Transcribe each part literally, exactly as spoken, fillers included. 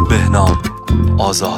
بهنام آزاد.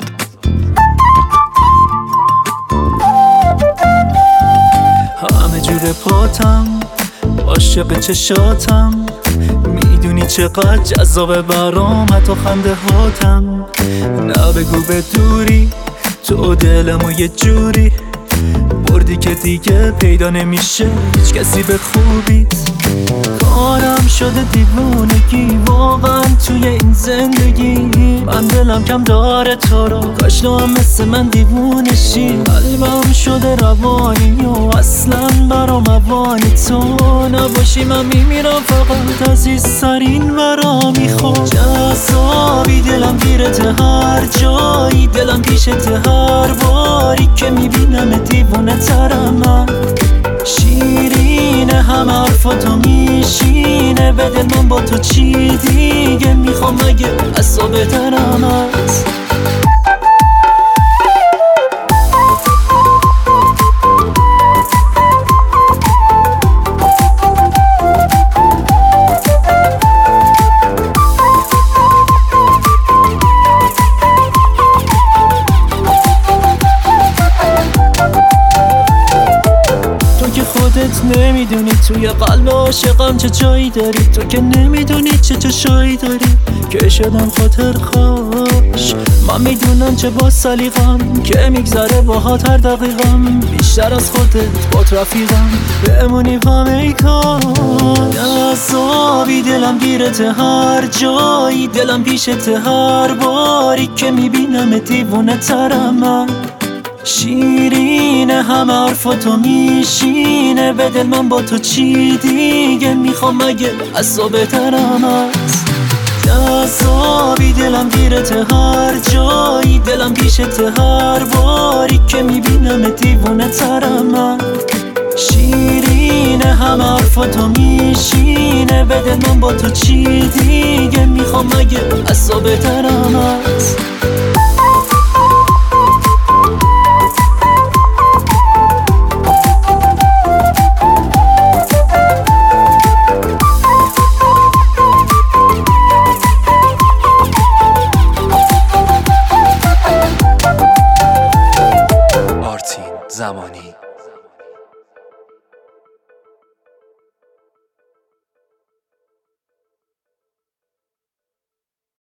همه جور پاتم عاشق چشاتم، میدونی چقدر جذابه برام حتی خنده هاتم. نه بگو به دوری تو دلمو یه جوری بردی که دیگه پیدا نمیشه هیچ کسی به خوبیت. کارم شده دیوونگی واقعا توی این زندگی، من دلم کم داره تو رو، کاش تو هم مثل من دیوونشی. قلبم شده روانی و اصلا برام موانی تو نباشی من میمیرم فقط عزیزترین ورا میخوام. جذابی دلم گیرت هر جایی، دلم پیشت هر باری که میبینم دیوونه ترم من. شیرینه همه حرفاتو میشینه به دل من، با تو چی دیگه میخوام مگه از تو بهترم هست. خودت نمیدونی توی قلب عاشقم چه جایی داری، تو که نمیدونی چه چشایی داری که شدم خاطر خواش. من میدونم چه با سلیقم که میگذره باهات هر دقیقم، بیشتر از خودت با رفیقم بمونی با میکن. عذابی دلم گیرت هر جایی، دلم پیشت هر باری که میبینم دیوونه ترم من. شیرینه همه حرفاتو میشینه به دل من، با تو چی دیگه میخوام مگه از تو بهترم هست. جذابی دلم گیرت هر جایی، دلم پیشت هر باری که میبینم دیوونه ترم من. شیرینه همه حرفاتو میشینه به دل من، با تو چی دیگه میخوام مگه از تو بهترم هست.